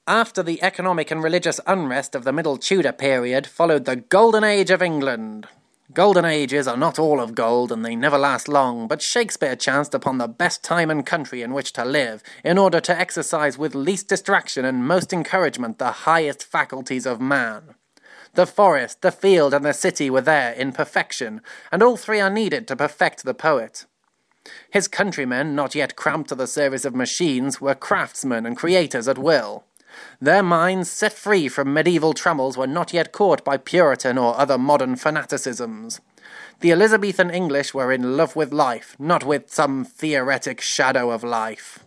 After the economic and religious unrest of the Middle Tudor period followed the Golden Age of England. Golden ages are not all of gold, and they never last long, but Shakespeare chanced upon the best time and country in which to live, in order to exercise with least distraction and most encouragement the highest faculties of man. The forest, the field, and the city were there in perfection, and all three are needed to perfect the poet. His countrymen, not yet cramped to the service of machines, were craftsmen and creators at will. Their minds, set free from medieval trammels, were not yet caught by Puritan or other modern fanaticisms. The Elizabethan English were in love with life, not with some theoretic shadow of life.